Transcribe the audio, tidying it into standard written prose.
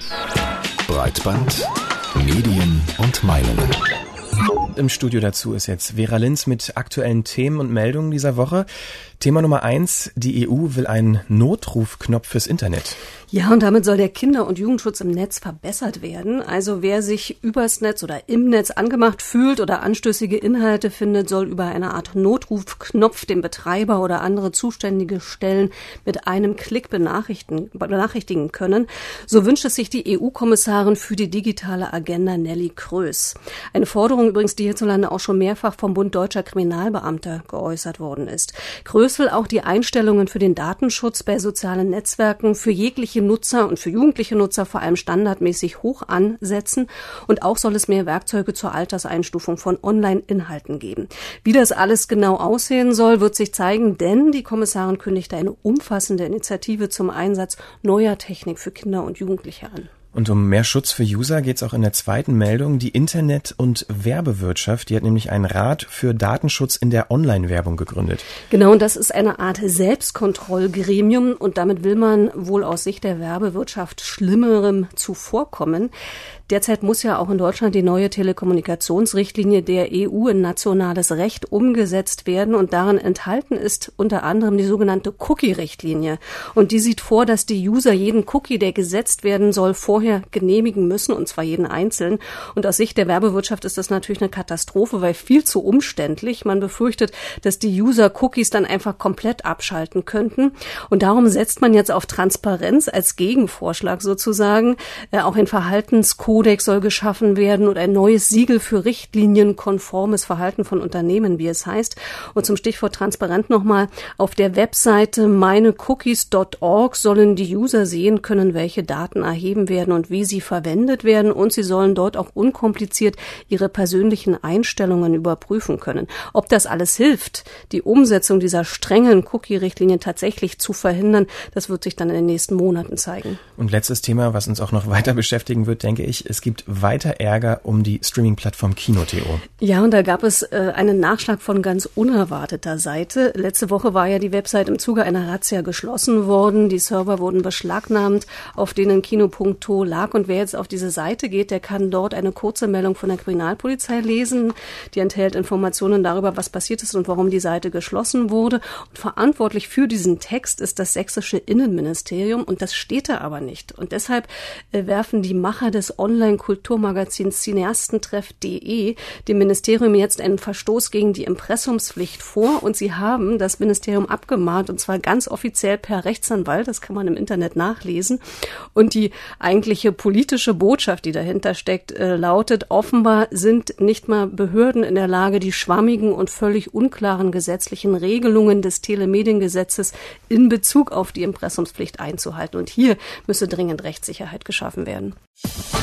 Breitband, Medien und Meinungen. Im Studio dazu ist jetzt Vera Linz mit aktuellen Themen und Meldungen dieser Woche. Thema Nummer 1, die EU will einen Notrufknopf fürs Internet. Ja, und damit soll der Kinder- und Jugendschutz im Netz verbessert werden. Also wer sich übers Netz oder im Netz angemacht fühlt oder anstößige Inhalte findet, soll über eine Art Notrufknopf den Betreiber oder andere zuständige Stellen mit einem Klick benachrichtigen können. So wünscht es sich die EU-Kommissarin für die digitale Agenda Nelly Kroes. Eine Forderung übrigens, die hierzulande auch schon mehrfach vom Bund Deutscher Kriminalbeamter geäußert worden ist. Kroes will auch die Einstellungen für den Datenschutz bei sozialen Netzwerken für jegliche Nutzer und für jugendliche Nutzer vor allem standardmäßig hoch ansetzen. Und auch soll es mehr Werkzeuge zur Alterseinstufung von Online-Inhalten geben. Wie das alles genau aussehen soll, wird sich zeigen, denn die Kommissarin kündigte eine umfassende Initiative zum Einsatz neuer Technik für Kinder und Jugendliche an. Und um mehr Schutz für User geht es auch in der zweiten Meldung. Die Internet- und Werbewirtschaft, die hat nämlich einen Rat für Datenschutz in der Online-Werbung gegründet. Genau, und das ist eine Art Selbstkontrollgremium und damit will man wohl aus Sicht der Werbewirtschaft Schlimmerem zuvorkommen. Derzeit muss ja auch in Deutschland die neue Telekommunikationsrichtlinie der EU in nationales Recht umgesetzt werden und darin enthalten ist unter anderem die sogenannte Cookie-Richtlinie. Und die sieht vor, dass die User jeden Cookie, der gesetzt werden soll, vorher genehmigen müssen, und zwar jeden einzeln. Und aus Sicht der Werbewirtschaft ist das natürlich eine Katastrophe, weil viel zu umständlich. Man befürchtet, dass die User Cookies dann einfach komplett abschalten könnten. Und darum setzt man jetzt auf Transparenz als Gegenvorschlag sozusagen. Auch ein Verhaltenskodex soll geschaffen werden und ein neues Siegel für richtlinienkonformes Verhalten von Unternehmen, wie es heißt. Und zum Stichwort transparent nochmal, auf der Webseite meinecookies.org sollen die User sehen können, welche Daten erheben werden und wie sie verwendet werden. Und sie sollen dort auch unkompliziert ihre persönlichen Einstellungen überprüfen können. Ob das alles hilft, die Umsetzung dieser strengen Cookie-Richtlinien tatsächlich zu verhindern, das wird sich dann in den nächsten Monaten zeigen. Und letztes Thema, was uns auch noch weiter beschäftigen wird, denke ich, es gibt weiter Ärger um die Streaming-Plattform Kino.to. Ja, und da gab es einen Nachschlag von ganz unerwarteter Seite. Letzte Woche war ja die Website im Zuge einer Razzia geschlossen worden. Die Server wurden beschlagnahmt, auf denen Kino.to lag. Und wer jetzt auf diese Seite geht, der kann dort eine kurze Meldung von der Kriminalpolizei lesen. Die enthält Informationen darüber, was passiert ist und warum die Seite geschlossen wurde. Und verantwortlich für diesen Text ist das sächsische Innenministerium. Und das steht da aber nicht. Und deshalb werfen die Macher des Online-Kulturmagazins Cineastentreff.de dem Ministerium jetzt einen Verstoß gegen die Impressumspflicht vor und sie haben das Ministerium abgemahnt und zwar ganz offiziell per Rechtsanwalt, das kann man im Internet nachlesen. Und die eigentliche politische Botschaft, die dahinter steckt, lautet, offenbar sind nicht mal Behörden in der Lage, die schwammigen und völlig unklaren gesetzlichen Regelungen des Telemediengesetzes in Bezug auf die Impressumspflicht einzuhalten. Und hier müsse dringend Rechtssicherheit geschaffen werden.